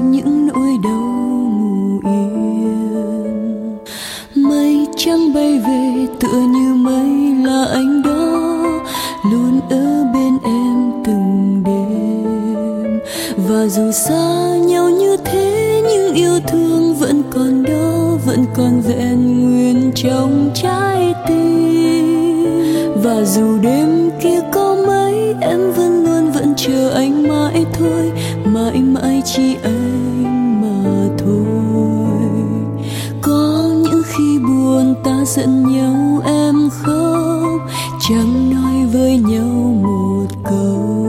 những nỗi đau ngủ yên. Mây trắng bay về tựa như mây là anh đó, luôn ở bên em từng đêm. Và dù xa nhau như thế nhưng yêu thương vẫn còn đó, vẫn còn vẹn nguyên trong trái tim. Và dù đêm kia có mấy em vẫn chờ anh mãi thôi, mãi mãi chỉ anh mà thôi. Có những khi buồn ta giận nhau em khóc, chẳng nói với nhau một câu.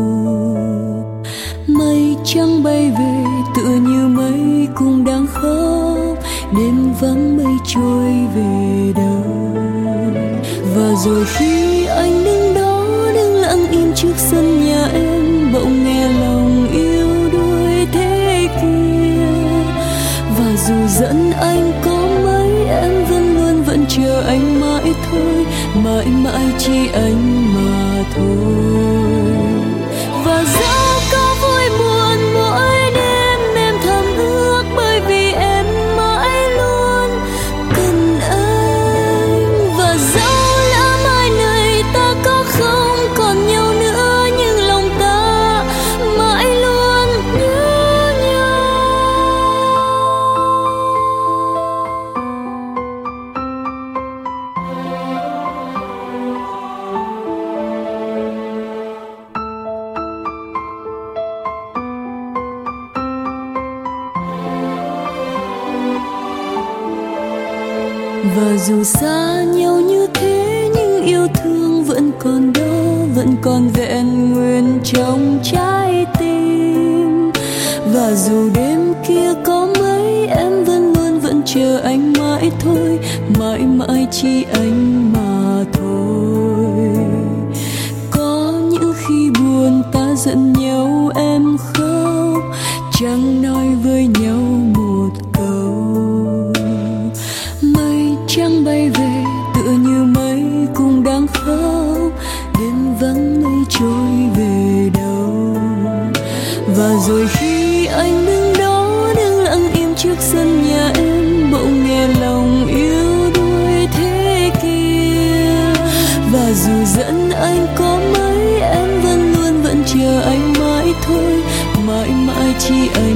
Mây trắng bay về tựa như mây cũng đang khóc, đêm vắng mây trôi về đâu. Và rồi khi anh đứng đó, đứng lặng im trước sân nhà em, bỗng nghe lòng yêu đuổi thế kia. Và dù giận anh có mấy em vẫn chờ anh mãi thôi, mãi mãi chỉ anh mà thôi. Và dẫu có vui buồn mỗi đêm em thầm ước, bởi vì em mãi luôn cần anh. Và dẫu lỡ mai này ta có không còn nhau nữa, nhưng lòng ta mãi luôn nhớ nhau. Và dù xa nhau như thế nhưng yêu thương vẫn còn đó, vẫn còn vẹn nguyên trong trái tim. Và dù đêm kia có mấy em vẫn chờ anh mãi thôi, mãi mãi chỉ anh mà thôi. Có những khi buồn ta giận nhau em khóc, chẳng nói với nhau một câu. Mây trắng bay về tựa như mây cũng đang khóc, đêm vắng mây trôi về đâu. Và rồi khi anh đứng đó, đứng lặng im trước sân nhà em, bỗng nghe lòng yêu đuổi thế kia. Và dù giận anh có mấy em vẫn chờ anh mãi thôi, mãi mãi chỉ anh